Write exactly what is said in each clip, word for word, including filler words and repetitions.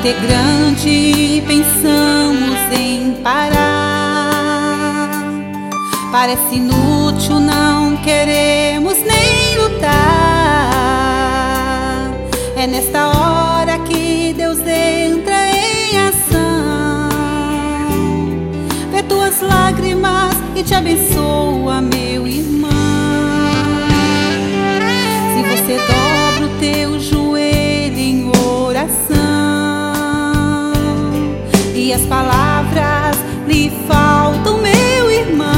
luta é grande e pensamos em parar. Parece inútil, não queremos nem lutar. É nesta hora que Deus entra em ação. Vê tuas lágrimas e te abençoa, meu irmão. Se você dobra o teu joelho em oração e as palavras lhe faltam, meu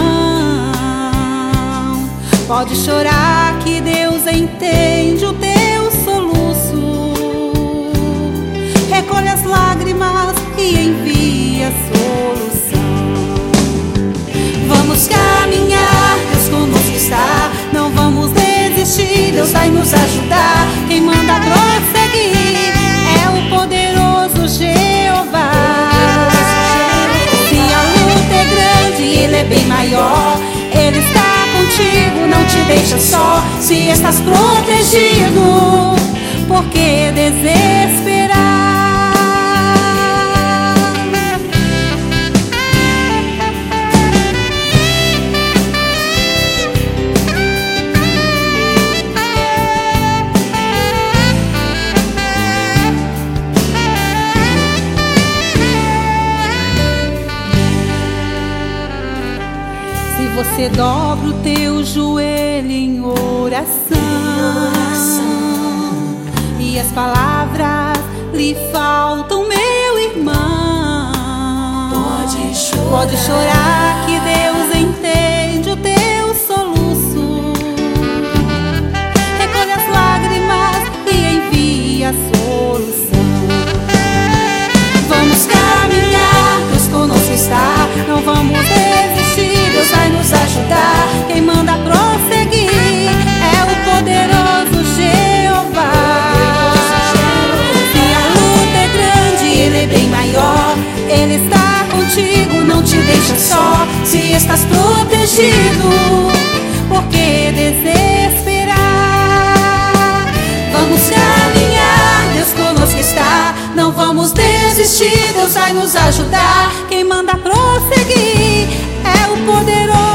irmão, pode chorar que Deus entende o teu soluço. Recolhe as lágrimas e envia a solução. Vamos caminhar, Deus conosco está. Não vamos desistir, Deus vai nos ajudar. Quem manda prosseguir é o poderoso Jeová. Se a luta é grande, Ele é bem maior. Ele está contigo, não te deixa só. Se estás protegido, por que desesperar? Se você dobra o teu joelho em oração e as palavras lhe faltam, meu irmão, pode chorar, pode chorar que Deus entende o teu soluço. Recolhe as lágrimas e envia a solução. Vamos caminhar, Deus conosco está. Não vamos desistir, Deus vai nos ajudar. Quem manda prosseguir é o poderoso Jeová. Se a luta é grande, Ele é bem maior. Ele está contigo, não te deixa só. Se estás protegido, por que desesperar? Vamos caminhar, Deus conosco está. Não vamos desistir, Deus vai nos ajudar. Quem manda prosseguir é o poderoso